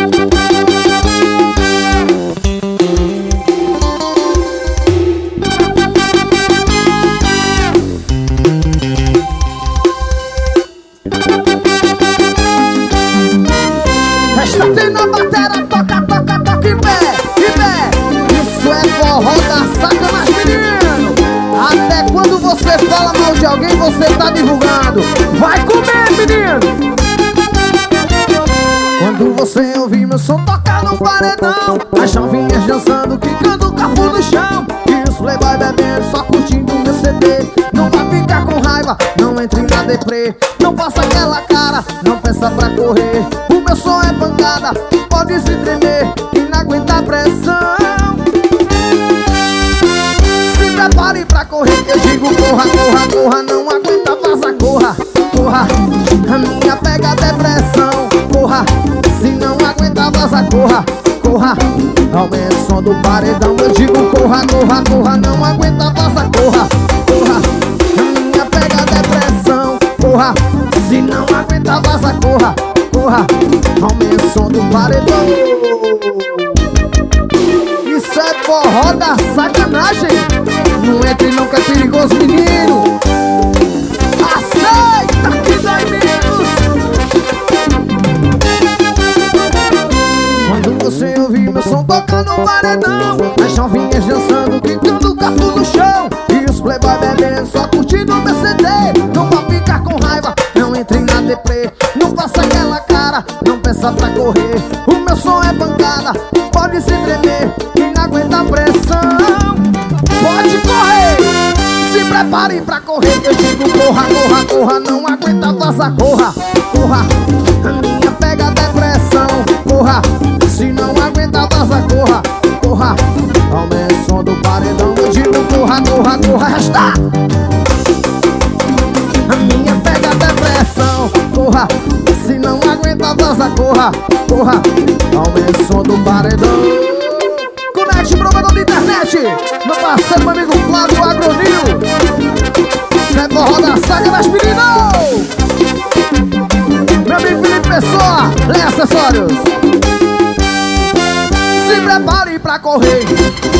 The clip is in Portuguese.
Tem na batera, toca, toca, toca em pé, em pé. Isso é forró da sacanagem, menino. Até quando você fala mal de alguém, você tá divulgando. Vai comer, menino. Quando você ouvir meu som tocar no paredão, as novinhas dançando, quicando o carro no chão, e os playboy bebendo, só curtindo meu CD. Não vai ficar com raiva, não entre na deprê. Não faça aquela cara, não peça pra correr. O meu som é pancada, pode se tremer e não aguenta a pressão. Se prepare pra correr, eu digo corra, corra, corra. Não aguenta, vaza, corra, corra. A minha pegada é pressão, corra. Se não aguenta, vaza, corra, corra. Aumenta o som do paredão, eu digo corra, corra, corra. Não aguenta, vaza, corra, corra. A minha pegada é pressão, corra. Se não aguenta, vaza, corra, corra. Aumenta o som do paredão. Isso é forró da sacanagem. Não entre não que é perigoso, menino. Aceita que dói menos. Quando você ouvir meu som tocando no paredão, as novinhas dançando, quicando o carro no chão, e os playboy bebendo, só curtindo meu CD. Não vai ficar com raiva, não entre na deprê. Não faça aquela cara, não peça pra correr. O meu som é pancada, pode se tremer e não aguenta a pressão. Pode correr, se prepare pra correr. Eu digo corra, corra, corra. Não aguenta, vaza, corra, corra. A minha pegada é pressão, corra. Se não aguenta, vaza, corra, corra. Aumenta o som do paredão. Eu digo corra, corra, corra. Resta. A minha pegada é pressão, corra. Se não aguenta, vaza, corra, corra. Aumenta o som do paredão. Conecte, provedor de internet. Meu parceiro, meu amigo Flávio Agronil. Zé Forró da Saga das Meninas. Meu amigo Felipe Pessoa, Lê Acessórios. Se prepare pra correr.